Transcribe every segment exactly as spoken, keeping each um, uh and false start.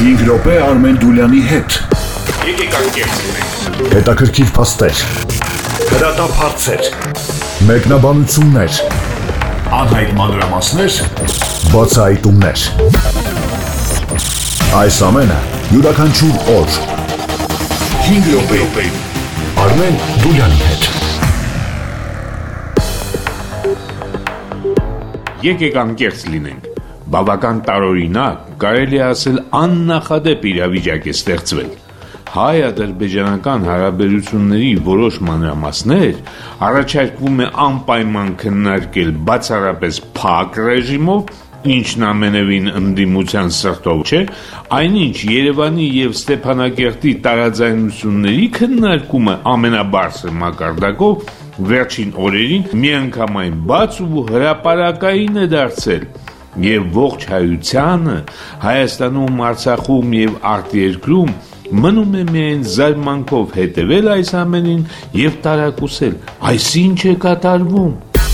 հինգ րոպե Արմեն Դուլյանի հետ։ Եկեք անկեղծենք։ Հետաքրքիր փաստեր, հրատապ հարցեր, մեկնաբանություններ, անհայտ մանրամասներ, բացահայտումներ։ Այս ամենը յուրաքանչյուր օր հինգ րոպե Արմեն Դուլյանի հետ։ Եկեք անկեղծ լինենք։ Բավական տարօրինակ, կարելի է ասել աննախադեպ իրավիճակ է ստեղծվել։ Հայ-ադրբեջանական հարաբերությունների որոշ մանրամասներ առաջարկվում է անպայման քննարկել բացառապես փակ ռեժիմով, ինչն ամենևին ընդդիմության սրտով չէ, այնինչ Երևանի եւ Ստեփանակերտի տարաձայնությունների քննարկումը ամենաբարձր մակարդակով վերջին օրերին միանգամայն բաց ու հրապարակային է դարձել, եւ ողջ հայությանը Հայաստանում, Արցախում եւ արտերկրում մնում է միայն զարմանքով հետևել այս ամենին եւ տարակուսել, այս ինչ է կատարվում։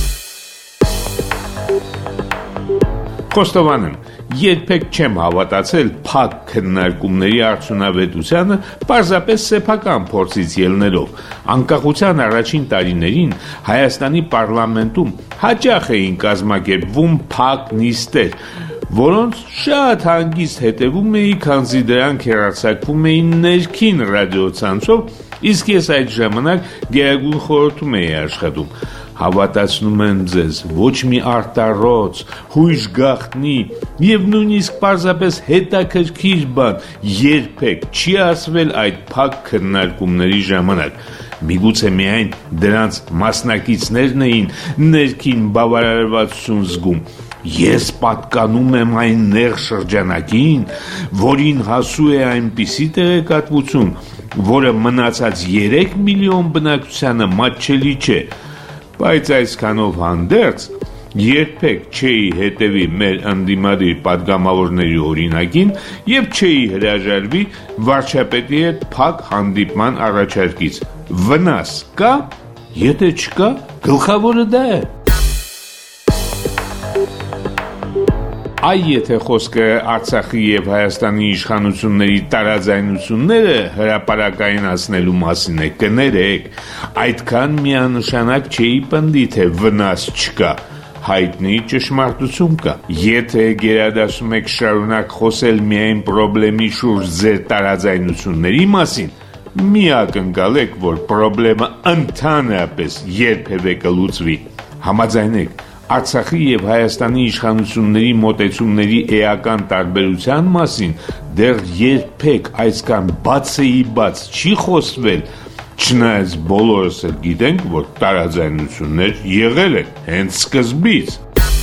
Խոստովանեմ, երբեք չեմ հավատացել փակ քննարկումների արդյունավետությանը պարզապես սեփական փորձից ելնելով։ Անկախության առաջին տարիներին Հայաստանի պարլամենտում հաճախ էին կազմակերպվում փակ նիստեր, որոնց շատ հանգիստ հետևում էի, քանզի դրանք հեռարձակվում էին ներքին ռադիոցանցով, իսկ ես այդ ժամանակ գերագույն խորհրդում էի աշխատում։ Հավատացնում եմ ձեզ, ոչ մի արտառոց, հույժ գաղտնի եւ նույնիսկ պարզապես հետաքրքիր բան երբեք չի ասվել այդ փակ քննարկումների ժամանակ։ Միգուցե միայն դրանց մասնակիցներն էին ներքին բավարարվածություն զգում։ Ես պատկանում եմ այն նեղ շրջանակին, որին հասու է այնպիսի տեղեկատվություն, որը մնացած երեք միլիոն բնակչությանը մատչելի չէ, բայց այսքանով հանդերձ երբեք չէի հետևի մեր ընդդիմադիր պատգամավորների օրինակին եւ չէի հրաժարվի վարչապետի հետ փակ հանդիպման առաջարկից։ Վնաս կա, եթե չկա, գլխավորը դա է։ Այ եթե խոսքը Արցախի եւ Հայաստանի իշխանությունների տարաձայնությունները հրապարակայնացնելու մասին է, կներեք, այդքան միանշանակ չէի պնդի, թե վնաս չկա, հայտնի ճշմարտություն կա։ Եթե գերադասում եք շարունակ խոսել միայն պրոբլեմի շուրջ ձեր տարաձայնությունների մասին, մի ակնկալեք, որ պրոբլեմը ընդհանրապես երբևէ կլուծվի։ Համաձայնեք, Արցախի եւ Հայաստանի իշխանությունների մոտեցումների էական տարբերության մասին դեռ երբեք այսքան բացեի բաց չի խոսվել, չնայած բոլորս էլ գիտենք, որ տարաձայնություններ եղել են հենց սկզբից։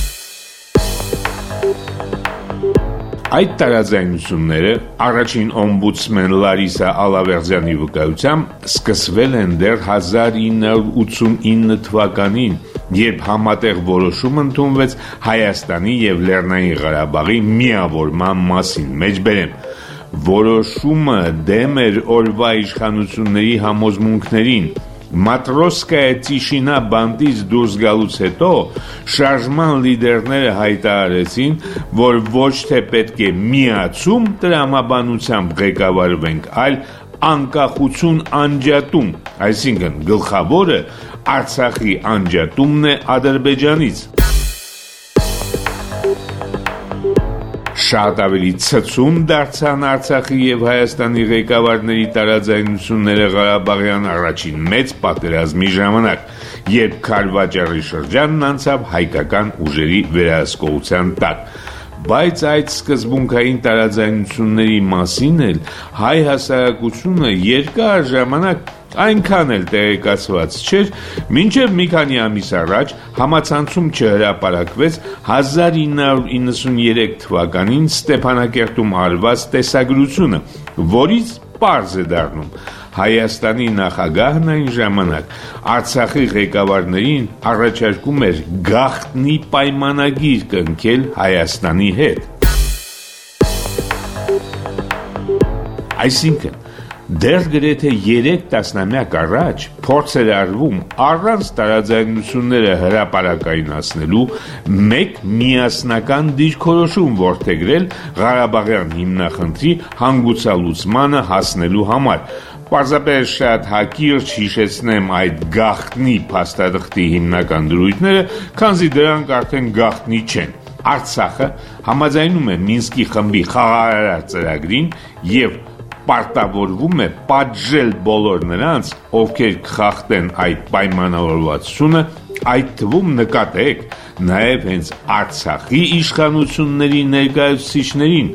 Այդ տարաձայնությունները առաջին օմբուդսմեն Լարիսա Ալավերդյանի վկայությամբ սկսվել են դեռ հազար ինը հարյուր ութսունինը թվականին, երբ համատեղ որոշում ընդունվեց Հայաստանի եւ Լեռնային Ղարաբաղի միավորման մասին, մեջբերեմ, որոշումը դեմ էր օրվա իշխանությունների համոզմունքներին։ Մատրոսկայա Տիշինա բանդից դուրս գալուց հետո շարժման լիդերները հայտարարեցին, որ ոչ թե պետք է միացում տրամաբանությամբ ղեկավարվենք, այլ անկախություն անջատում, այսինքն գլխավորը Արցախի անջատումն է Ադրբեջանից։ Շատ ավելի ցցում դարձան Արցախի եւ Հայաստանի ղեկավարների տարաձայնությունները Ղարաբաղյան առաջին մեծ պատերազմի ժամանակ, երբ Քարվաճառի շրջանն անցավ հայկական ուժերի վերահսկողության տակ։ Բայց այդ սկզբունքային տարաձայնությունների մասին էլ հայ հասարակությունը երկար ժամանակ այնքան էլ տեղեկացված չէր, մինչև մի քանի ամիս առաջ համացանցում չհրապարակվեց հազար ինը հարյուր իննսուներեք թվականին Ստեփանակերտում արված տեսագրությունը, որից պարզ է դառնում Հայաստանի նախագահն այն ժամանակ Արցախի ղեկավարներին առաջարկում էր գաղտնի պայմանագիր կնքել Հայաստանի հետ։ Այսինքն Դեռ գրեթե երեք տասնամյակ առաջ փորձ էր արվում առանց տարաձայնությունները հրապարակայնացնելու մեկ միասնական դիրքորոշում որդեգրել Ղարաբաղյան հիմնախնդրի հանգուցալուծմանը հասնելու համար։ Պարզապես շատ հակիրճ հիշեցնեմ այդ գաղտնի փաստաթղթի հիմնական դրույթները, քանզի դրանք արդեն գաղտնի չեն։ Արցախը համաձայնում է Մինսկի խմբի խաղաղարար ծրագրին եւ պարտավորվում է պատժել բոլոր նրանց, ովքեր կխախտեն այդ պայմանավորվածությունը, այդ թվում նկատեք նաև հենց Արցախի իշխանությունների ներկայացուցիչներին։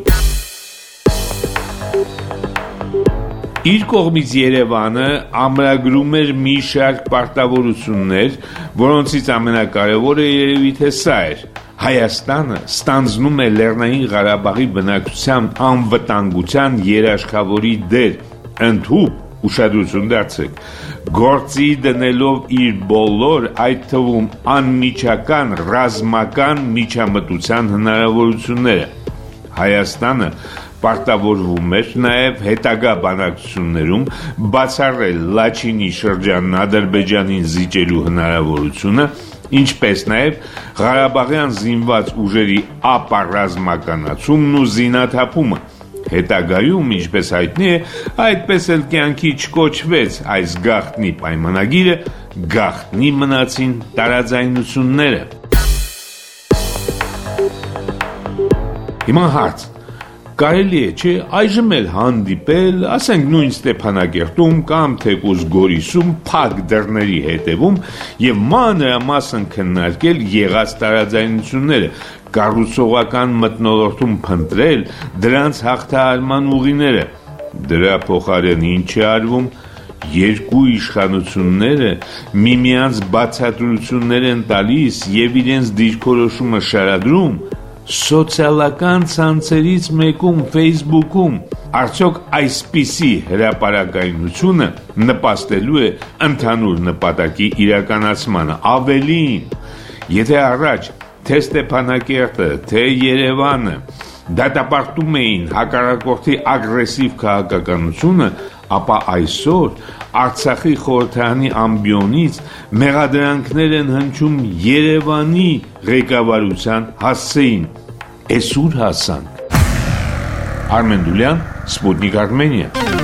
Իր կողմից Երևանը ամրագրում էր մի շարք պարտավորություններ, որոնցից ամենակարևորը երևի թե սա էր. Հայաստանը ստանձնում է Լեռնային Ղարաբաղի բնակչության անվտանգության երաշխավորի դեր, ընդհուպ ուշադրություն դարձրեք, գործի դնելով իր բոլոր, այդ թվում անմիջական, ռազմական միջամտության հնարավորությունները։ Հայաստանը պարտավորվում էր նաև հետագա բանակցություններում բացառել Լաչինի շրջանն Ադրբեջանին զիջելու հնարավորությունը, ինչպես նաև Ղարաբաղյան զինված ուժերի ապառազմականացումն ու զինաթափումը։ Հետագայում, ինչպես հայտնի է, այդպես էլ կյանքի չկոչվեց այս գաղտնի պայմանագիրը, գաղտնի մնացին տարաձայնությունները։ Հիմա հարց. կարելի է չէ այժմ էլ հանդիպել, ասենք նույն Ստեփանակերտում կամ թեկուզ Գորիսում փակ դռների հետևում եւ մանրամասն քննարկել եղած տարաձայնությունները, կառուցողական մթնոլորտում փնտրել դրանց հաղթահարման ուղիները։ Դրա փոխարեն ինչ է արվում, երկու իշխանությունները միմյանց բացատրություններ են տալիս եւ իրենց դիրքորոշումը շարադրում սոցիալական ցանցերից մեկում Facebook-ում։ Արդյոք այսպիսի հրապարակայնությունը նպաստելու է ընդհանուր նպատակի իրականացմանը։ Ավելին, եթե առաջ թե Ստեփանակերտը, թե Երևանը դատապարտում էին հակառակորդի ագրեսիվ քաղաքականությունը, ապա այսօր Արցախի խորհրդարանի ամբիոնից մեղադրանքներ են հնչում Երևանի ղեկավարության հասցեին։ Էս ուր հասանք։ Արմեն Դուլյան, Սպուտնիկ Արմենիա։